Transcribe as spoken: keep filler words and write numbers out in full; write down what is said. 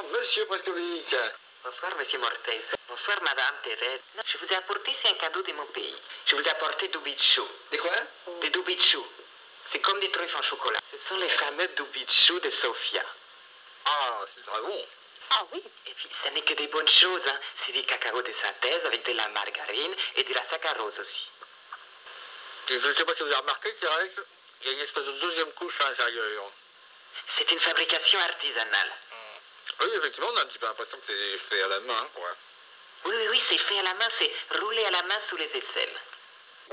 Monsieur Prescovic. Bonsoir, Monsieur Mortez. Bonsoir, Madame Thérèse. Je vous ai apporté ici un cadeau de mon pays. Je vous ai apporté du bichou. Des quoi? Des doubichous. C'est comme des truffes en chocolat. Ce sont les fameux doubichous de Sofia. Ah, c'est très bon. Ah oui. Et puis, ce n'est que des bonnes choses, hein. C'est du cacao de synthèse avec de la margarine et de la saccharose aussi. Et je ne sais pas si vous avez remarqué, Thérèse, il y a une espèce de deuxième couche à l'intérieur. C'est une fabrication artisanale. Oui, effectivement, on a un petit peu l'impression que c'est fait à la main, quoi. Oui, oui, oui, c'est fait à la main, c'est roulé à la main sous les aisselles.